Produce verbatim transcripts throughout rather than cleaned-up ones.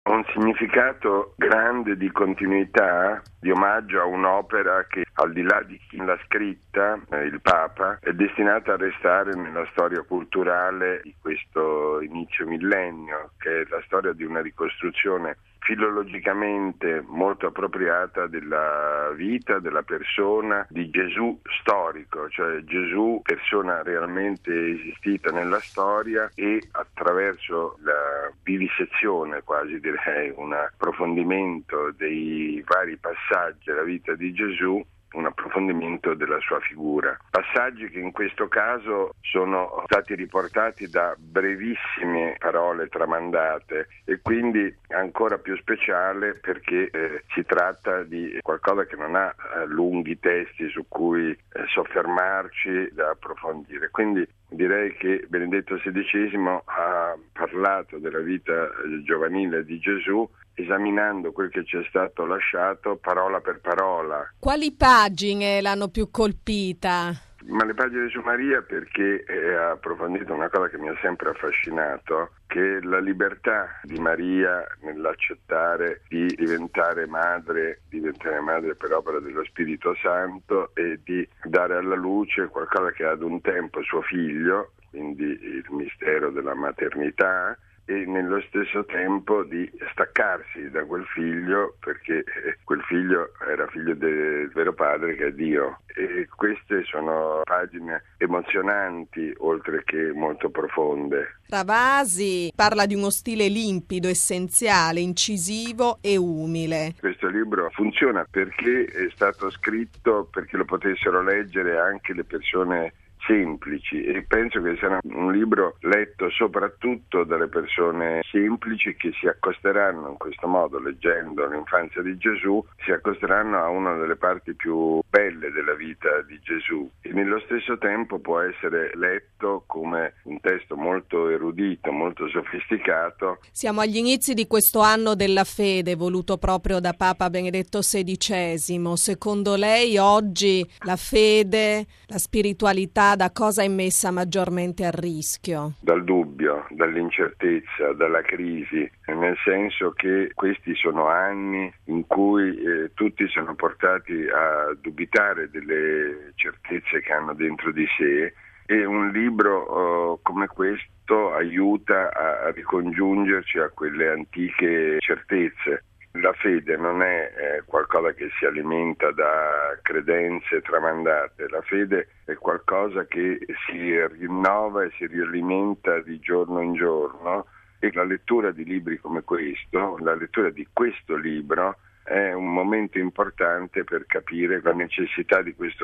Un significato grande di continuità, di omaggio a un'opera che, al di là di chi l'ha scritta, eh, il Papa, è destinata a restare nella storia culturale di questo inizio millennio, che è la storia di una ricostruzione filologicamente molto appropriata della vita, della persona di Gesù storico, cioè Gesù persona realmente esistita nella storia, e attraverso la vivisezione, quasi direi, un approfondimento dei vari passaggi della vita di Gesù, un approfondimento della sua figura. Passaggi che in questo caso sono stati riportati da brevissime parole tramandate, e quindi ancora più speciale perché eh, si tratta di qualcosa che non ha eh, lunghi testi su cui eh, soffermarci, da approfondire. Quindi direi che Benedetto sedicesimo ha parlato della vita eh, giovanile di Gesù, esaminando quel che ci è stato lasciato parola per parola. Quali pagine l'hanno più colpita? Ma le pagine su Maria, perché ha approfondito una cosa che mi ha sempre affascinato, che è la libertà di Maria nell'accettare di diventare madre, diventare madre per opera dello Spirito Santo, e di dare alla luce qualcosa che ad un tempo suo figlio, quindi il mistero della maternità, e nello stesso tempo di staccarsi da quel figlio, perché quel figlio era figlio del vero padre, che è Dio. E queste sono pagine emozionanti, oltre che molto profonde. Ravasi parla di uno stile limpido, essenziale, incisivo e umile. Questo libro funziona perché è stato scritto perché lo potessero leggere anche le persone semplici, e penso che sarà un libro letto soprattutto dalle persone semplici, che si accosteranno in questo modo, leggendo l'infanzia di Gesù, si accosteranno a una delle parti più belle della vita di Gesù, e nello stesso tempo può essere letto come un testo molto erudito, molto sofisticato. Siamo agli inizi di questo anno della fede, voluto proprio da Papa Benedetto sedicesimo. Secondo lei oggi la fede, la spiritualità, da cosa è messa maggiormente a rischio? Dal dubbio, dall'incertezza, dalla crisi, nel senso che questi sono anni in cui eh, tutti sono portati a dubitare delle certezze che hanno dentro di sé, e un libro eh, come questo aiuta a, a ricongiungerci a quelle antiche certezze. La fede non è eh, qualcosa che si alimenta da credenze tramandate, la fede è qualcosa che si rinnova e si rialimenta di giorno in giorno, e la lettura di libri come questo, la lettura di questo libro, è un momento importante per capire la necessità di questo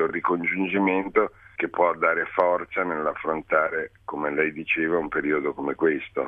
ricongiungimento, che può dare forza nell'affrontare, come lei diceva, un periodo come questo.